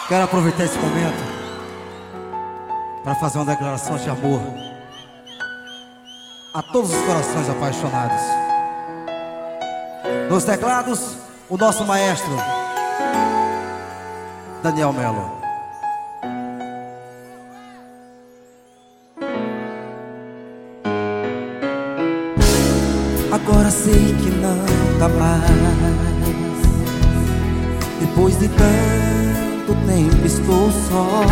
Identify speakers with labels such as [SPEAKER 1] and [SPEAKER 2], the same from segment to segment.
[SPEAKER 1] Quero aproveitar esse momento para fazer uma declaração de amor a todos os corações apaixonados. Nos teclados, o nosso maestro Daniel Melo.
[SPEAKER 2] Agora sei que não dá mais. Depois de tanto tempo estou só.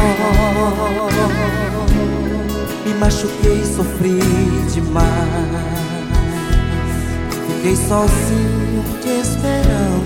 [SPEAKER 2] Me machuquei, sofri demais. Fiquei sozinho te esperando.